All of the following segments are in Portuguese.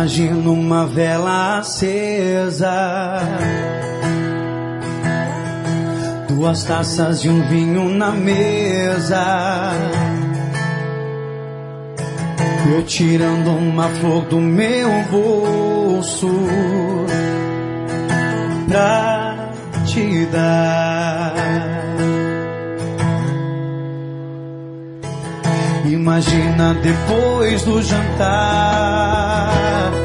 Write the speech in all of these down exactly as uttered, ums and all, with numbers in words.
Imagino uma vela acesa, duas taças de um vinho na mesa, eu tirando uma flor do meu bolso pra te dar. Imagina depois do jantar,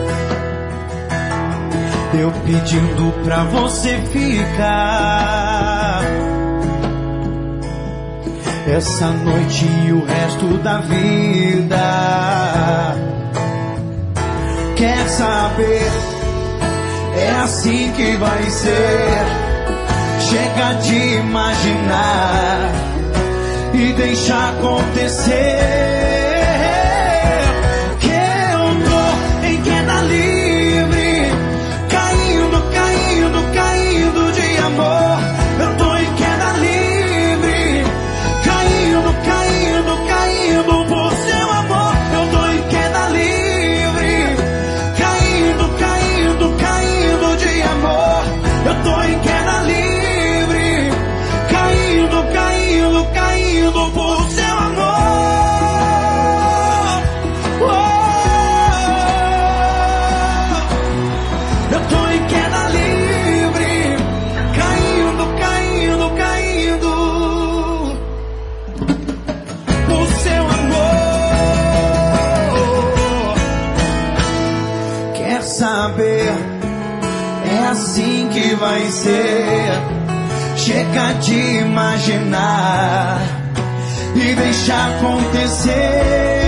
eu pedindo pra você ficar essa noite e o resto da vida. Quer saber? É assim que vai ser. Chega de imaginar e deixa acontecer. Que eu tô em queda livre, caindo, caindo, caindo de amor. Eu tô em queda livre, caindo, caindo, caindo por seu amor. Eu tô em queda livre, caindo, caindo, caindo de amor. Eu tô em queda livre, caindo, caindo, caindo por seu amor. Oh, eu tô em queda livre, caindo, caindo, caindo por seu amor. Quer saber? É assim que vai ser. Chega de imaginar e deixa acontecer.